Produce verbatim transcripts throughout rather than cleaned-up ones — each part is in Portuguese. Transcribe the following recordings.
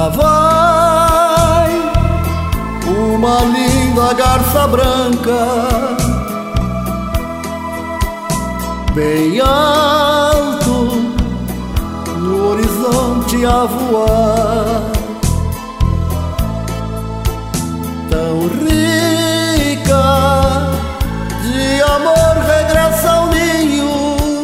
Lá vai uma linda garça branca, bem alto no horizonte a voar, tão rica de amor regressa ao ninho,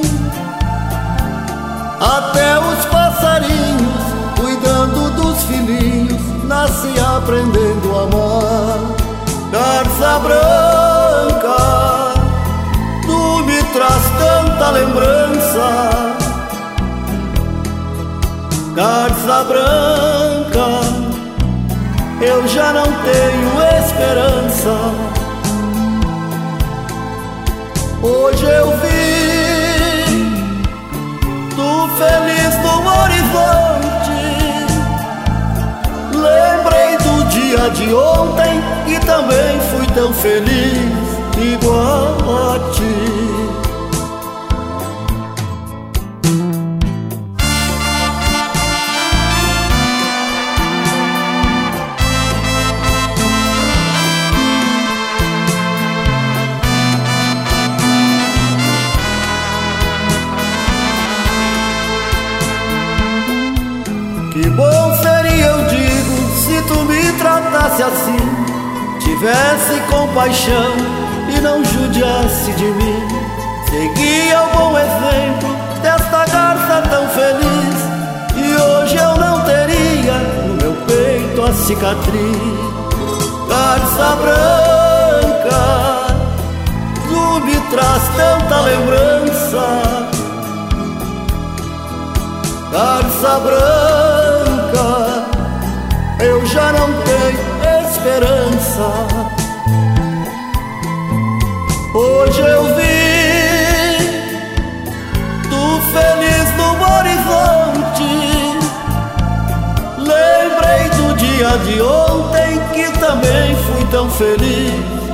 até os passarinhos cuidando dos filhinhos nasce aprendendo a amar. Garça branca, tu me traz tanta lembrança. Garça branca, eu já não tenho esperança. Hoje eu vi tu feliz no horizonte, lembrei do dia de ontem e também fui tão feliz igual a ti. Que bom seria, eu digo, se tu me tratasse assim, tivesse compaixão e não judiasse de mim. Seguia o bom exemplo desta garça tão feliz, e hoje eu não teria no meu peito a cicatriz. Garça branca, tu me traz tanta lembrança. Garça branca, eu já não tenho esperança. Hoje eu vi tu feliz no horizonte, lembrei do dia de ontem que também fui tão feliz